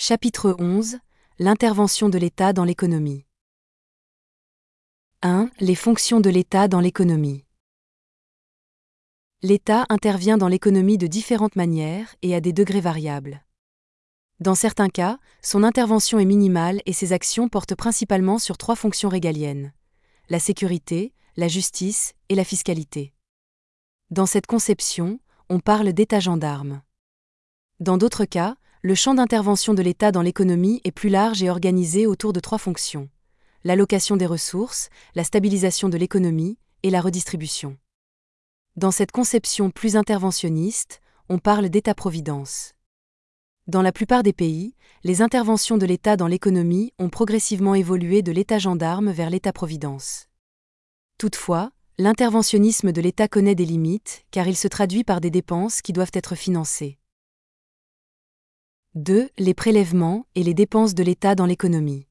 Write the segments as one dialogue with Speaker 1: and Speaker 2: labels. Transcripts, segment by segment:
Speaker 1: Chapitre 11 – L'intervention de l'État dans l'économie. 1. Les fonctions de l'État dans l'économie. L'État intervient dans l'économie de différentes manières et à des degrés variables. Dans certains cas, son intervention est minimale et ses actions portent principalement sur 3 fonctions régaliennes: la sécurité, la justice et la fiscalité. Dans cette conception, on parle d'État gendarme. Dans d'autres cas, le champ d'intervention de l'État dans l'économie est plus large et organisé autour de 3 fonctions: l'allocation des ressources, la stabilisation de l'économie et la redistribution. Dans cette conception plus interventionniste, on parle d'État-providence. Dans la plupart des pays, les interventions de l'État dans l'économie ont progressivement évolué de l'État gendarme vers l'État-providence. Toutefois, l'interventionnisme de l'État connaît des limites car il se traduit par des dépenses qui doivent être financées. 2. Les prélèvements et les dépenses de l'État dans l'économie.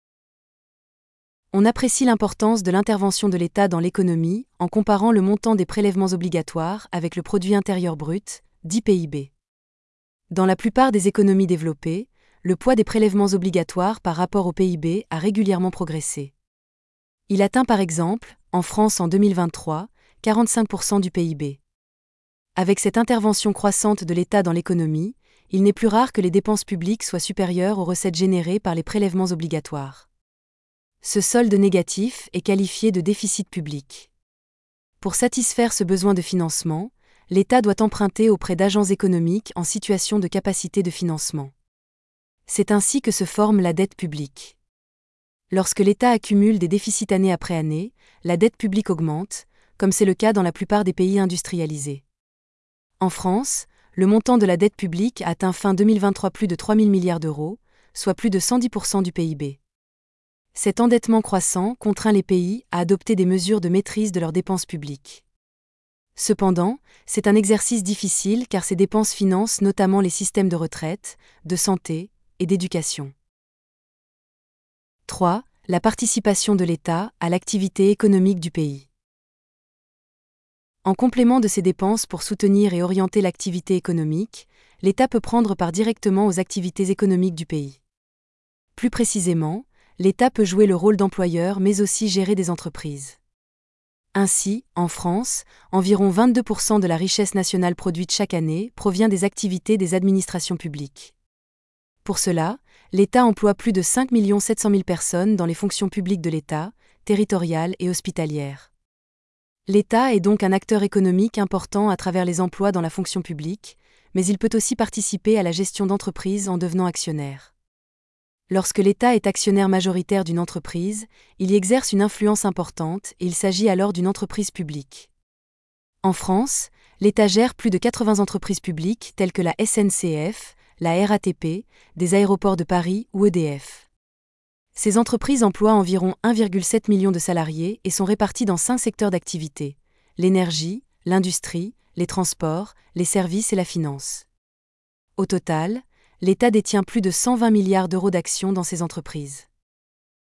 Speaker 1: On apprécie l'importance de l'intervention de l'État dans l'économie en comparant le montant des prélèvements obligatoires avec le produit intérieur brut, dit PIB. Dans la plupart des économies développées, le poids des prélèvements obligatoires par rapport au PIB a régulièrement progressé. Il atteint par exemple, en France en 2023, 45% du PIB. Avec cette intervention croissante de l'État dans l'économie, il n'est plus rare que les dépenses publiques soient supérieures aux recettes générées par les prélèvements obligatoires. Ce solde négatif est qualifié de déficit public. Pour satisfaire ce besoin de financement, l'État doit emprunter auprès d'agents économiques en situation de capacité de financement. C'est ainsi que se forme la dette publique. Lorsque l'État accumule des déficits année après année, la dette publique augmente, comme c'est le cas dans la plupart des pays industrialisés. En France, le montant de la dette publique a atteint fin 2023 plus de 3 000 milliards d'euros, soit plus de 110% du PIB. Cet endettement croissant contraint les pays à adopter des mesures de maîtrise de leurs dépenses publiques. Cependant, c'est un exercice difficile car ces dépenses financent notamment les systèmes de retraite, de santé et d'éducation. 3. La participation de l'État à l'activité économique du pays. En complément de ces dépenses pour soutenir et orienter l'activité économique, l'État peut prendre part directement aux activités économiques du pays. Plus précisément, l'État peut jouer le rôle d'employeur mais aussi gérer des entreprises. Ainsi, en France, environ 22% de la richesse nationale produite chaque année provient des activités des administrations publiques. Pour cela, l'État emploie plus de 5 700 000 personnes dans les fonctions publiques de l'État, territoriales et hospitalières. L'État est donc un acteur économique important à travers les emplois dans la fonction publique, mais il peut aussi participer à la gestion d'entreprises en devenant actionnaire. Lorsque l'État est actionnaire majoritaire d'une entreprise, il y exerce une influence importante et il s'agit alors d'une entreprise publique. En France, l'État gère plus de 80 entreprises publiques telles que la SNCF, la RATP, des aéroports de Paris ou EDF. Ces entreprises emploient environ 1,7 million de salariés et sont réparties dans 5 secteurs d'activité: l'énergie, l'industrie, les transports, les services et la finance. Au total, l'État détient plus de 120 milliards d'euros d'actions dans ces entreprises.